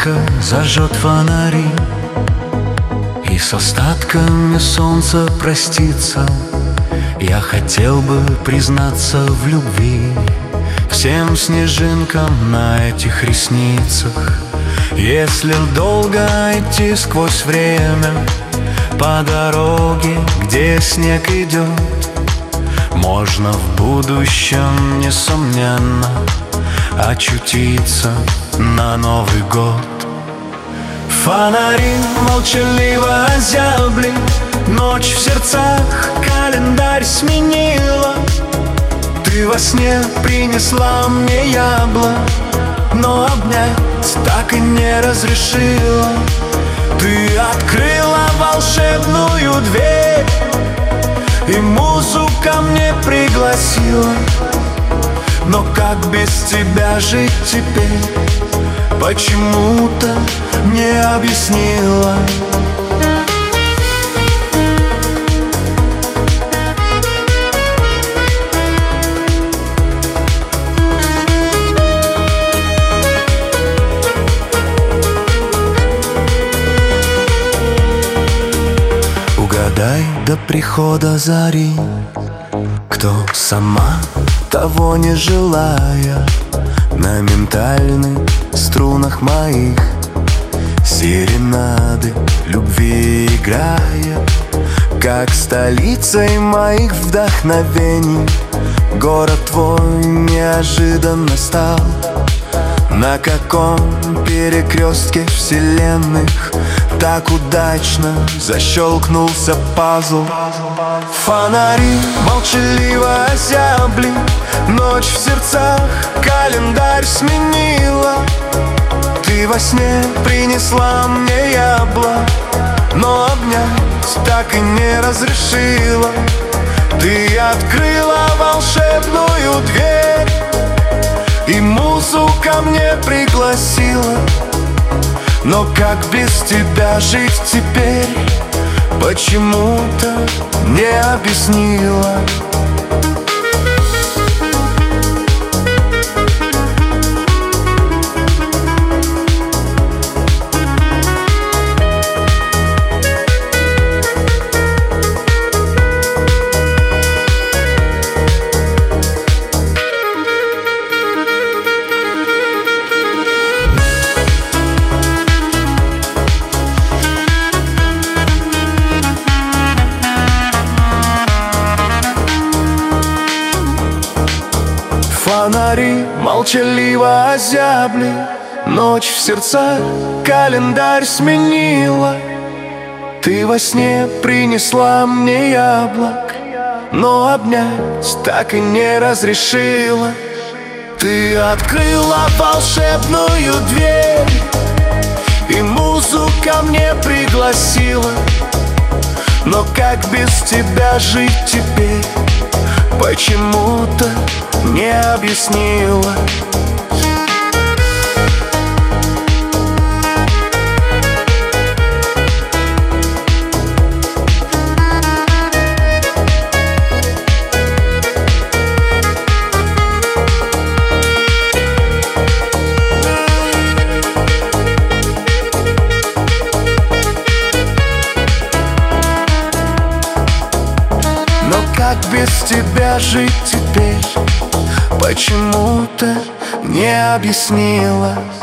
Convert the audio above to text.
тихо зажжет фонари и с остатками солнца проститься. Я хотел бы признаться в любви всем снежинкам на этих ресницах. Если долго идти сквозь время по дороге, где снег идет, можно в будущем, несомненно, очутиться на Новый год. Фонари молчаливо озябли, ночь в сердцах календарь сменила. Ты во сне принесла мне яблок, но обнять так и не разрешила. Ты открыла волшебную дверь и музу ко мне пригласила. Но как без тебя жить теперь, почему-то не объяснила. Угадай до прихода зари, кто сама, того не желая, на ментальных струнах моих серенады любви играя. Как столицей моих вдохновений город твой неожиданно стал. На каком перекрестке вселенных так удачно защелкнулся пазл. Фонари молчаливо озябли, ночь в сердцах календарь сменила. Ты во сне принесла мне яблок, но обнять так и не разрешила. Ты открыла волшебную дверь и музу ко мне пригласила. Но как без тебя жить теперь, почему-то не объяснила. Фонари молчаливо озябли, ночь в сердцах календарь сменила. Ты во сне принесла мне яблок, но обнять так и не разрешила. Ты открыла волшебную дверь и музу ко мне пригласила. Но как без тебя жить теперь, почему-то не объяснила. Но как без тебя жить теперь, почему-то не объяснила.